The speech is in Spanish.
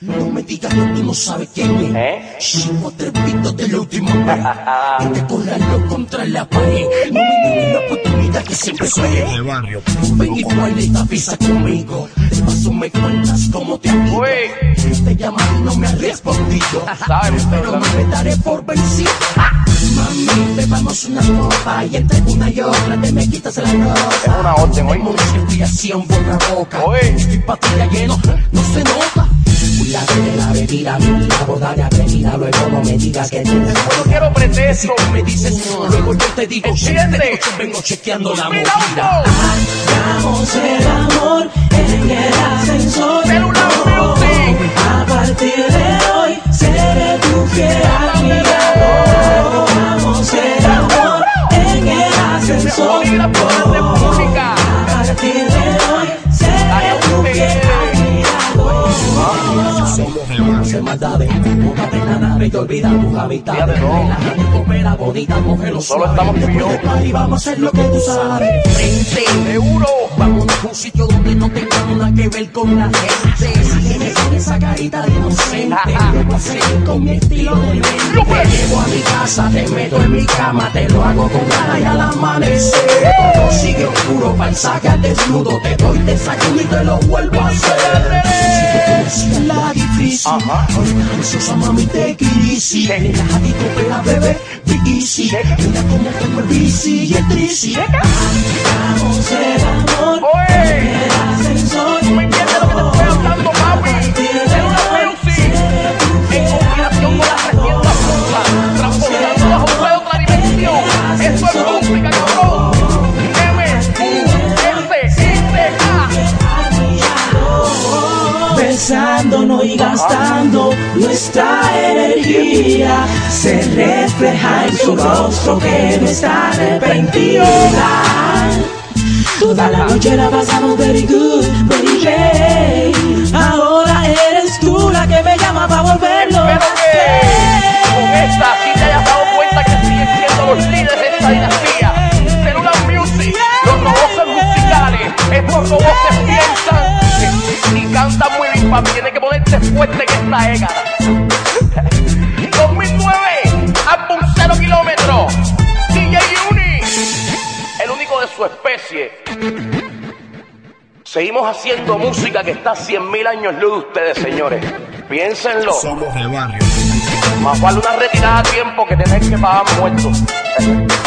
No me digas que tú no sabes quién es. Chico trepito de la última vez. Que te corralo contra la pared. No me niegues la oportunidad que siempre suele. Ven y baila esta pizza conmigo. De paso me cuentas cómo te ha ido. Te llaman y no me has respondido. Pero no me daré por vencido. Mami, bebamos una copa y entre una y otra te me quitas la ropa. Es una orden, hoy. Tenemos respiración por la boca. Estoy patilla lleno, no se nota. Cuídate de la bebida, mi boda de avenida. Luego no me digas que tienes. No quiero pretexto. Si tú me dices no, luego yo te digo ¿entiendes? Vengo chequeando la ¡Cuidado! movida. Hagamos el amor en el ascensor. Celular Music. A partir de hoy seré tu fiel admirador. Hagamos el amor en el ascensor. Mejor la República. A partir de hoy seré tu fiel admirador. No se maldades, no te nada, me te olvida tus amistades. Relájate, coopera, bonita, mujer, Solo estamos tú y yo. Y vamos a hacer lo que tú sabes. Frente, Seguro. vámonos a un sitio donde no tengamos nada que ver con la gente. Sígueme con esa carita de inocente. Yo voy a seguir con mi estilo de mente. Te llevo a mi casa, te meto en mi cama, te lo hago con ganas y al amanecer. Todo sigue oscuro, paisaje al desnudo. Te doy desayuno y te lo vuelvo a hacer. Si tú tienes la difícil, ahorita ansiosa mami te quisi. Relajadito, pela bebé, be easy. Mira cómo tengo el bici y el trici. Hagamos el amor en el ascensor. ¿Tú me entiendes lo que te estoy hablando, papi? Celular Music. En combinación con la reciente fruta, transportando bajo de otra dimensión. Eso es música, cabrón. Besándonos y gastando nuestra energía, se refleja en su rostro que no está arrepentida. Toda la noche la pasamos very good, baby. Ahora eres tú la que me llama para volverlo. Pero que con esta sí te hayas dado cuenta que siguen siendo los líderes de esta dinastía. Celular Music, los robots musicales, estos robots piensan y cantan muy bien, papi. Tiene que ponerte fuerte en esta década. 2009, álbum 0 kilómetros. DJ Uni, el único de su especie. Seguimos haciendo música que está a 100.000 años luz de ustedes, señores. Piénsenlo. Somos de barrio. Más vale una retirada a tiempo que tener que pagar muertos.